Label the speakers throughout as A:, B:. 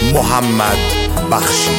A: محمد بخشی.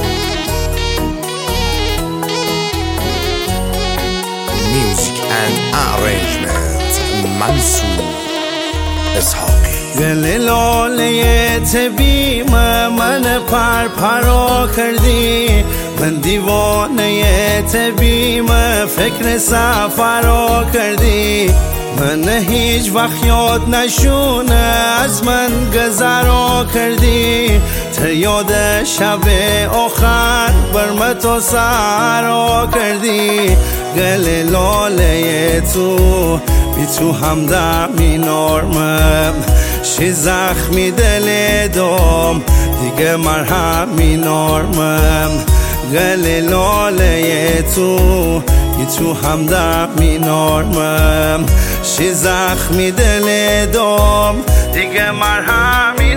A: Music and arrangement منصور اسحاقی.
B: گل لاله تبیم من پرپرا کردی، من دیوانه تبیم فکر سفرا کردی. من هیچ وقت یاد نشونه از من گذرا کردی، تا یاد شب آخر برم تو سهرا کردی. گل لاله تو بی تو همدمی نارمم، شی زخمی دل دام دیگه مرهمی نارمم. گل لاله تو بی تو همدمی نارمم، شی زخمی دل دام دیگه مرهمی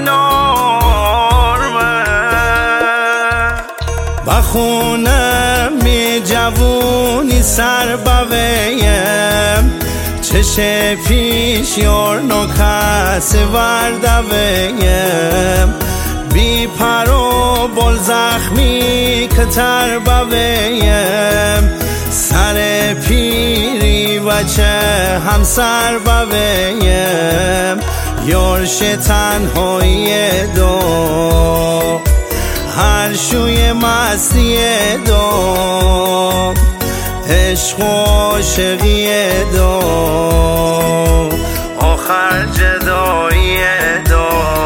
B: نارمم. بخونم می جوونی سر بویم، چش پیش یار نکس وردویم. بی پر و بال زخمی کتر بویم، سر پیری و چه همسر بویم. یارش تنهایی دو هر شوی مستی دو، عشق و عاشقی دو آخر جدایی دو.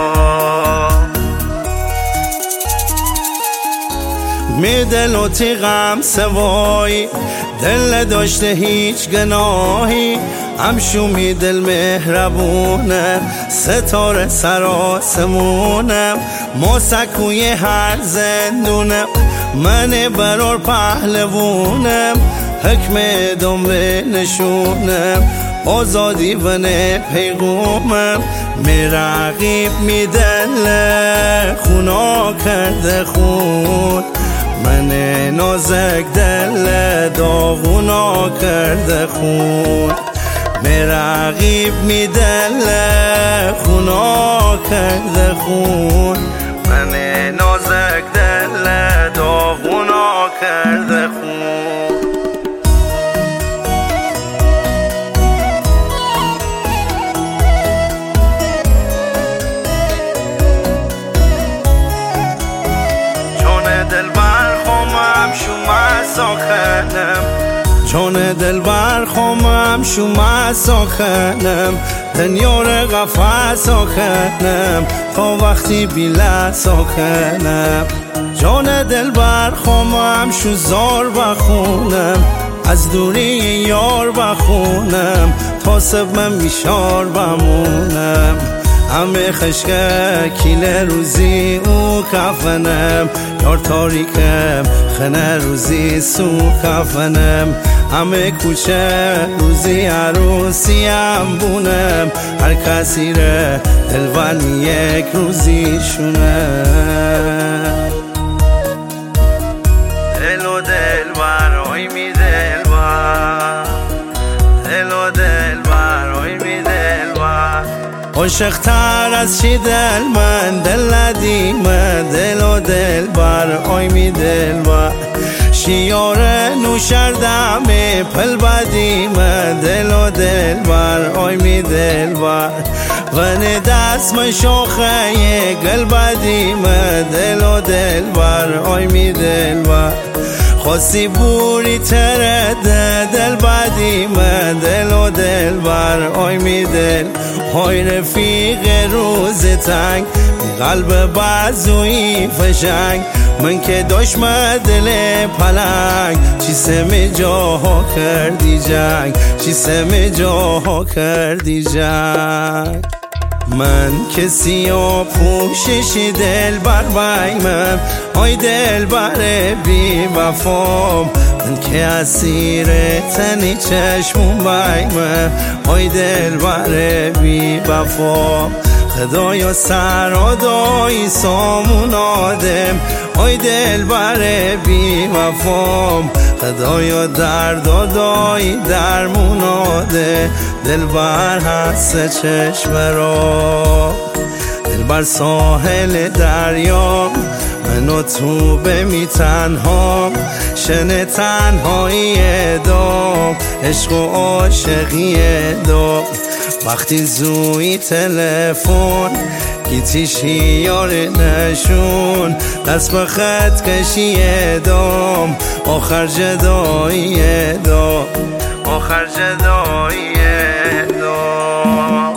B: می دل و تیغم سوای دل داشته هیچ گناهی، همشو می دل مهربونه ستاره سر آسمونم. موسکوی هر زندونم من برار پهلوونم، حکم دنبه نشونم آزادی و نه پیغومم. می رقیب می دل خونا کرده خون، من نازک دل داغونا کرده خون. می رقیب می دل خونا کرده خون، من نازک دل داغونا کرده خون. جان دل برخوامم شما ساکنم، دنیار قفص ساکنم تا وقتی بیله ساکنم. جان دل برخوامم شو زار بخونم، از دوری یار بخونم تا سب من بیشار بمونم. همه خشکه کیل روزی او کفنم، یار تاریکم خنه روزی سو کفنم. همه کوچه روزی عروسی هم بونم، هر کسی ره دلبر یک روزی شونه. دل و دلبر آی می دلبر، دل و دلبر آی می دلبر. عاشق تر از چی دل من دل ندیمه، دل و دلبر آی می دلبر. شیار نوشردم پل بدیمه، دل و دلبر آی می دلبر. غن دست من شاخه گل بدیمه، دل و دلبر آی می دلبر. خواستی بوری ترده دل بدیمه، دل و دلبر آی می دل. های رفیق روز تنگ قلب بازوی فشنگ، من که دشمن دل پلنگ. چی سم جاها کردی جنگ، چی سم جاها کردی جنگ. من کسی و پوشش دل بر بایمم، آی دل بر بی وفام. من که اسیر تنی چشمون بایمم، آی دل بر بی وفام. خدایا سر آدایی سامون آدم، آی دل بر بی وفام. خدایا درد آدایی درمون آده، دل بر هست چشم را. دل بر ساحل دریا، من و تو بمی تنها، شن تنهایی دام، عشق و عاشقی دام. وقتی زوی تلفن گیتیشی یار نشون، دست به خط کشی دام، آخر جدایی دام، آخر جدایی دام.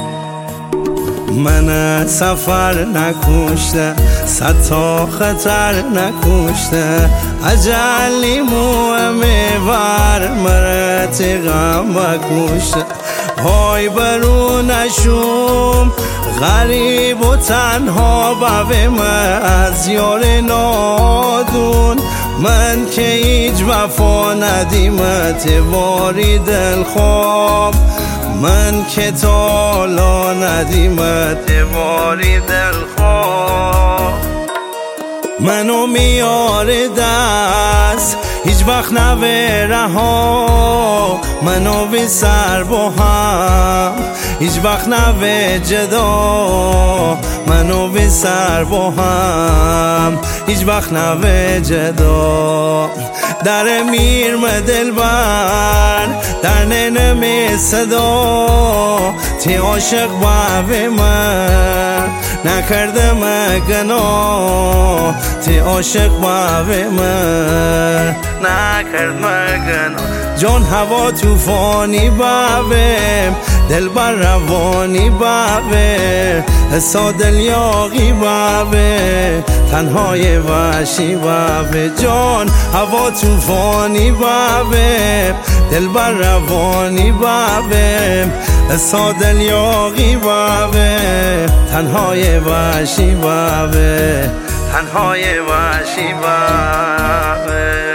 B: من سفر نکشته، صد تا خطر نکشته، اجلی میبر مرت غم بکشته. های برو نشوم غریب و تنها بویم از یار نادون، من که هیچ وفا ندیمت واری دل خواب، من که تالا ندیمت واری دل خواب. منو میاره دست هیچ وقت نوره ها، منو بی سر با هم هیچ وقت نوه جدا، منو بی سر با هم هیچ وقت نوه جدا. در میرم دل بر در ننم صدا، تی عاشق باوی من نکردم گناه، تی عاشق باوی من نکرد گناه. جان هوا توفانی باویم، دل بر روانی باویم، حسا دل یاغی باویم، تنهای وحشی باویم. جان هوا توفانی باویم، دل بر روانی باویم، حسا دل یاغی باویم، تنهای وحشی باویم، تنهای وحشی باویم.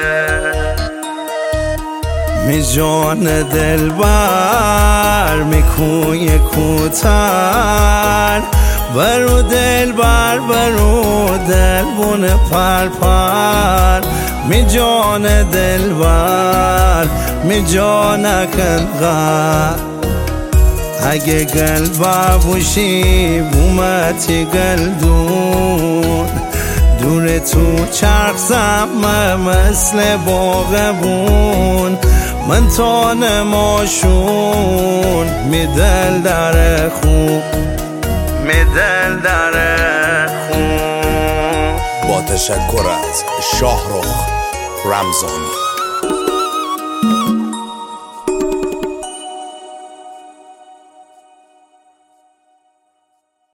B: می جان دل بر می کوی کوتر، برو دل بر برو دل بون پر پر. می جان دل بر می جانکن غر، اگه گل بابوشی بومتی گل دون، دور تو چرخ زمه مثل باغبون، من تا نماشون می دل در خون، می دل در خون.
A: با تشکر از شاهرخ رمضانی.